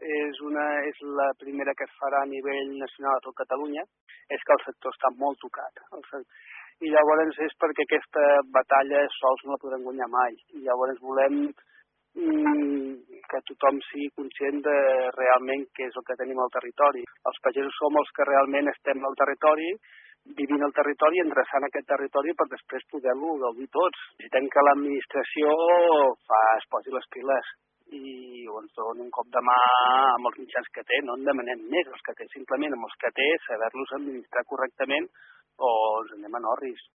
és la primera que es farà a nivell nacional a tot Catalunya, és que el sector està molt tocat. I llavors és perquè aquesta batalla sols no la podrem guanyar mai. I llavors volem que tothom sigui conscient de realment què és el que tenim al territori. Els pagesos som els que realment estem al territori, vivint al territori, endreçant aquest territori per després poder-lo gaudir tots. Necessitem que l'administració es posi les piles i ens doni un cop de mà amb els mitjans que té. No en demanem més els que té, simplement amb els que té, saber-los administrar correctament o ens anem a Norris.